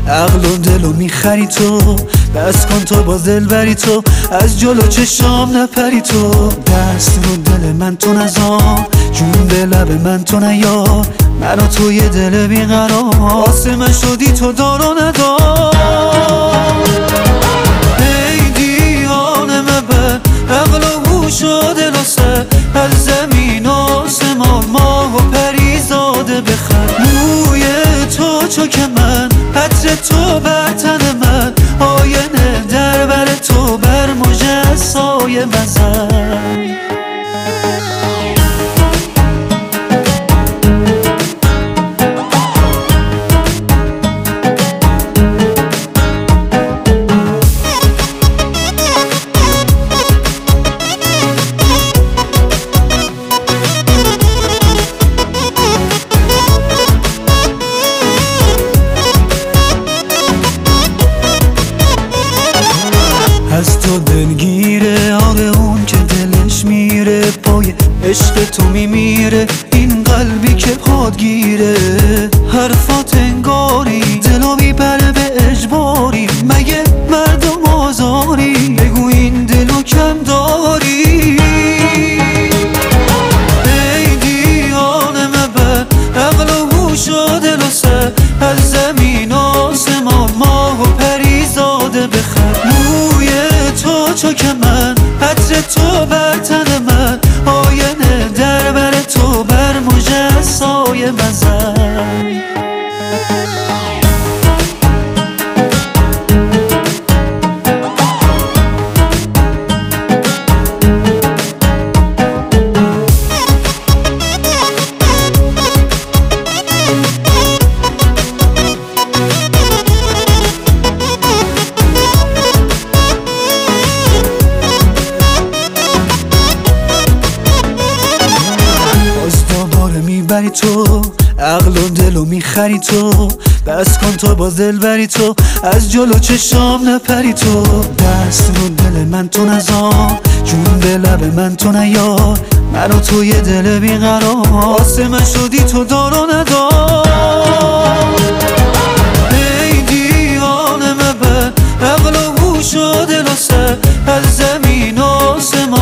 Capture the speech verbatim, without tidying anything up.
عقل و دلو میخری تو، بس کن تو با دل بری تو، از جلو چشام نپری تو. دست رو دل من تو نزار، جون به لب من تو نیار، من و تو یه دل بیقرار، واسه من شدی تو دار و ندار. ای دیوانه مبر عقل و هوش و دل و سر، از زمین و آسمان ماه و پریزاده بخر. موی تو چو که من، عطر تو بر تن من، آینه در بر تو بر مژه سایه بزن. از تو دلگیره آره اون که دلش میره، پای عشق تو میمیره این قلبی که پادگیره. حرفات انگاری دلو میبره به اجباری، مگه مردم آزاری بگو این دلو کم داری. ای دیوانه مبر عقل و هوش و دل و سر، از زمین آسمان ماه و پریزاده بخر. تو چو که من، عطر تو بر تن من، آینه در بر تو بر مژه سایه بزن. میبری تو عقل و دلو میخری تو، بس کن تو با دل بری تو، از جلو چشام نپری تو. دست رو دل من تو نزار، جون به لب من تو نیار، من و تو یه دل بیقرار، واسه من شدی تو دار و ندار. ای دیوانه مبر عقل و هوش و دل و سر، از زمین و آسمان